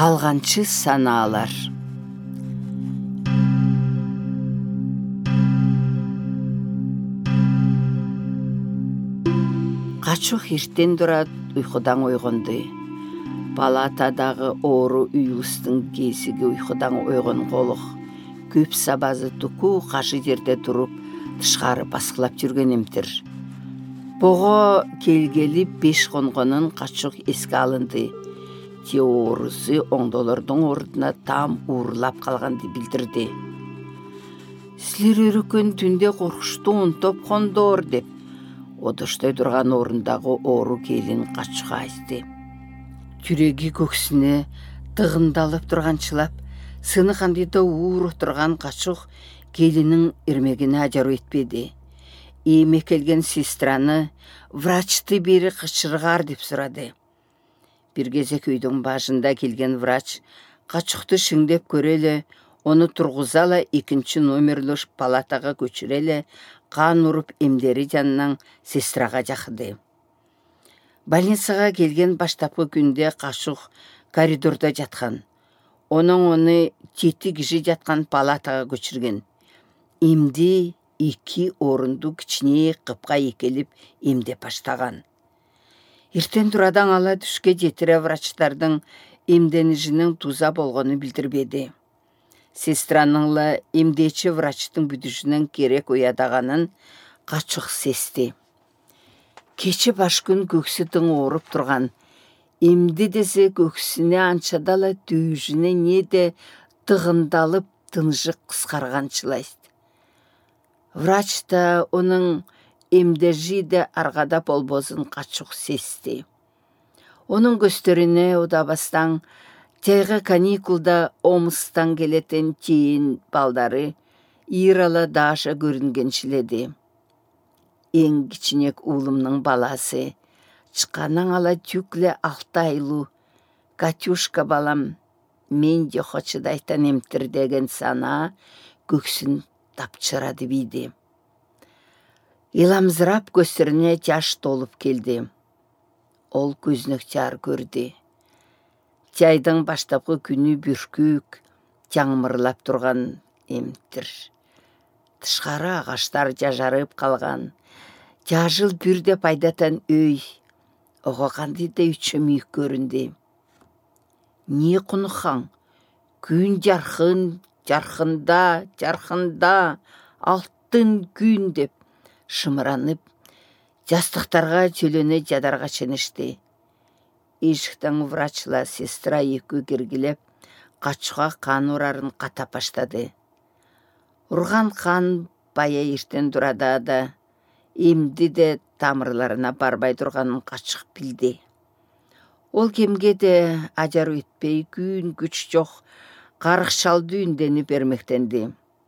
Қалғанчы санаалар. Качук иртен турат уйкудан ойгонду. Палатадағы оору уюлустун кесиги уйкудан ойгон колук. Көп сабазы туку кашы жерде туруп, тышкары баскылап жүргөн эмтир. Бого келгели 5 конгонун Качук эске алынды. Оорусу оңдолордун ордуна там уурлап калганды билдирди. Силер өрүкөн түндө коркуштуу унтоп кондор деп одоштой турган орундагы оору келин Качукка айтты. Жүрөги көксүнө тыгындалып турганчылап, сыны кандайда уур отурган Качук келинин ирмегине ажаруу этпеди. Эми келген сестраны врачты бери кычыргар деп сурады. Бир кезек үйдүн башында келген врач Качукты шыңдеп көрөлө, оны тургузала 2 номерлүү палатага көчүрөлө, кан уруп эмдери жанынан сестрага жакыды. Больницага келген баштапкы күндө Качук коридордо жаткан. Оны 7 киши жаткан палатага көчүргөн. Эмди 2 орунду кичине кыпка экелип эмдеп баштаган. Иртен турадан ала түшкө жетире врачтардын эмденишинин туза болгону билдирбеди. Сестраныңла эмдечи врачтын бүдүшүнөн керек уядаганын Качук сести. Кече баш күн көксү тың ооруп турган. Эмди десе көксүнө анчадала түйүшүнө неде тыгындалып тынжык кыскарганчылайт. Врач да onun эмдежи де аргада болбозун Качук сести. Onun көстөрүнө удабастан жайга каникулда Омстан келетен чейин балдары Ирала Даша көрүнгенчиледи. Эң кичинек уулумнун баласы, чыканан ала тюкле 6 айлуу Катюшка балам, мен де хочудайтан эмтир деген сана көксүн тапчырады биди. Иламзырап көстөрүнө жаш толуп келди. Ол көзүнөк жар көрдү. Жайдын баштапкы күнү бүркүк, жаңмырлап турган эмтир. Тышкары агаштар жажарып калган. Жажыл бирде пайдатан өй. Ого кандайда үчөмүйүк көрүндү. Не кунукаң? Күн жаркында, алтын күн деп шымыранып, жастыктарга чөлөнө жадарга ченишти. Эшиктен врачла сестра экөө киргилеп, Качукка кан урарын катап баштады. Урган кан бая иртен турада да, эмди де тамырларына барбай турганын Качук билди. Ол кемге де ажаруу этпей, күн күч жок, карыкшалдуу үндөнүп бермектенди.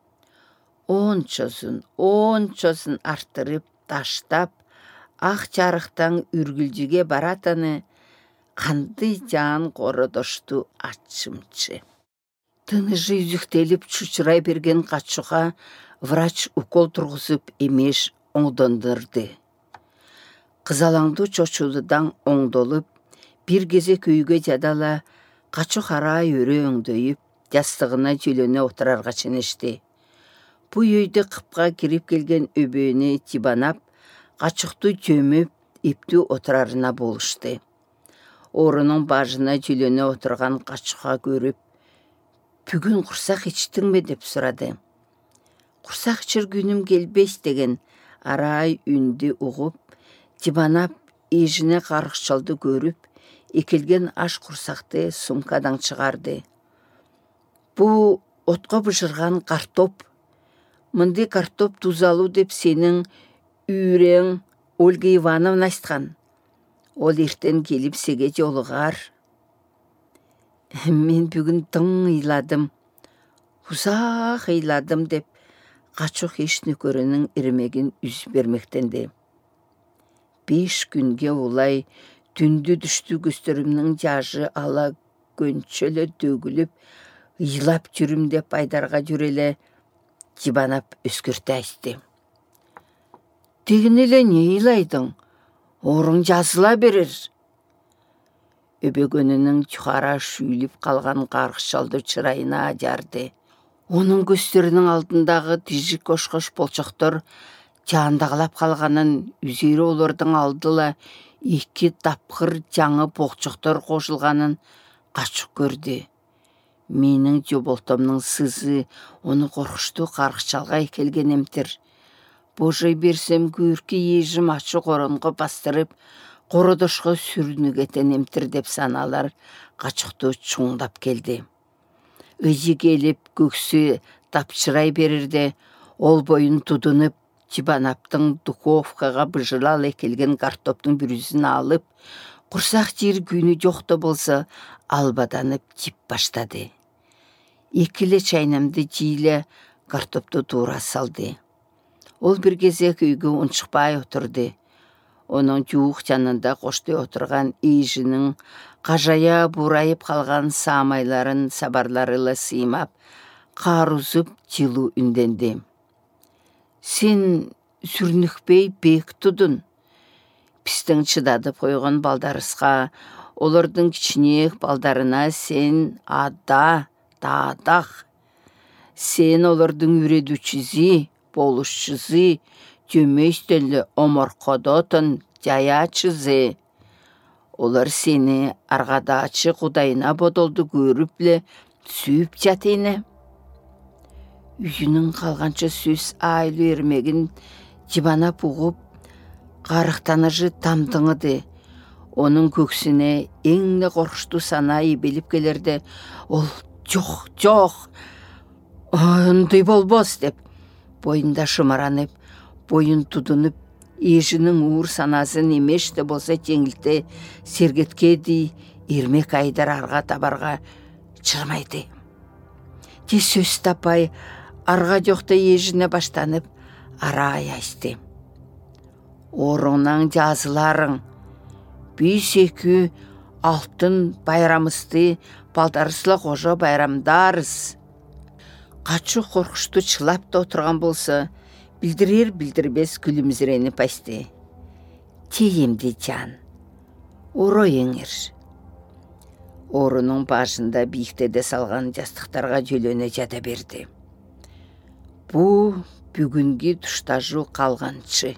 Ончосын арттырып, таштап, ак жарыктан үргүлжүгө баратаны кандай жан кородошту ачымчы. Тыныжы үзүктелип чучурай берген Качукка врач укол тургузуп эмеш оңдондурду. Кызалаңдуу чочулудан оңдолуп, бир кезек үйгө жадала Качук арай өрө өңдөйүп, жастыгына жөлөнө отурарга ченишти. Бу үйдө кыпка кирип келген өбөөнү тибанап, Качукту жөмүп, эптүү отурарына болушту. Орунун бажына жөлөнө отурган Качукка көрүп, бүгүн курсак ичтиңби деп сурады. Курсак ичер күнүм келбеш деген арай үндү угуп, тибанап, эжине карыкчалды көрүп, экилген аш курсакты сумкадан чыгарды. Бу отко бышырган картоп. Мындай картоп тузалуу деп сенин үйрең Ольга Ивановна айткан. Ол эртен келип сеге жолугар. Мен бүгүн тың ыйладым, узак ыйладым деп Качук эш нөкөрүнүн ирмегин үзүп бермектенди. 5 күнгө улай түндү түштү көстөрүмнүн жажы ала көнчөлө төгүлүп, ыйлап жүрүм деп айдарга жүреле жибанап өскөртө айтты. Деген эле не ыйлайдың? Оруң жазыла берер. өбөгөнінің чухара шүйліп қалған қарқшалды чырайына ажарды. Оның көстерінің алдындағы тижік қошқош болчақтар жандағылап қалғанын үзері олардың алдыла 2 тапқыр жаңы болчақтар қошылғанын қачық көрді. Менің жоболтомның сызы оны қорқышты қарқшалға келген емтір. Божай берсем көркі ежім ачы қорынғы бастырып, қорыдышқы сүрінігетен емтір деп саналар қачықты чуңдап келді. Өзі келіп көксі тапшырай берірде, ол бойын тудынып, Чебанаптың духовкаға бұжылалы келген картоптың бүрізін алып, құрсақ жер күні жоқты болса, албаданып тип баштады. Екілі чайнамды жейлі картопты тура салды. Ол бір кезек үйге ұншықпай отырды. Оның жуық жанында қошты отырған ежінің қажая бурайып қалған самайларын сабарларылы сыймап, қарузып жылу үнденді. Сен сүрнікпей бек тұдын. Пістің чыдадып қойған балдарысқа, олардың кішінек балдарына сен ада, дадақ. Сен олардың үредучізі, болушчызы, жөмейстелі оморқодотын жаячызы. Олар сені арғадачы құдайына бодолды көріплі сүйіп жатыйны. Үйінің қалғанша сөз айлы ермегін жібана бұғып, қарықтаныжы тамдыңыды. Оның көксіне еңні қорқышты сана ебеліп келерді. Ол жоқ, ондай болбос деп, бойында шымаранып, бойын тұдынып, ежінің уыр санасын емешті болса теңілті сергетке дей, ермек айдар арға табарға чырмайды. Те сөз тапай, арға жоқта ежіне баштанып, арай айсты. Орыңнан жазыларың, бейс екі алтын байрамысты балдарысла қожа байрамдарыз. Қачу қорқышты чылап та отырған болса, білдірер-білдірбес күлімзірені пәсті. Тейімді жан, оро еңір. Орының башында биіктеде салған жастықтарға жөлене жата берді. Бұ бүгінгі тұштажу қалғаншы.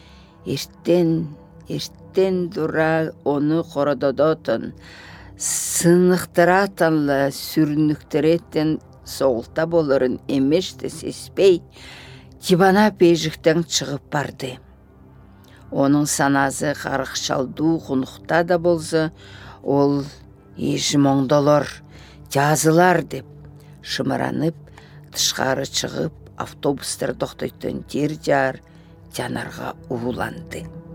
Ерттен дура оны қорододотын, сынықтыратанла сүрініктіреттен соғылта болырын емешті сеспей, жибана пейжіктен шығып барды. Оның саназы қарықшалду құнықта да болса, ол ежім оңдолор, жазылар деп, шымыранып, тышқары шығып, автобустар тоқтайтын жер жар жанарға уыланды.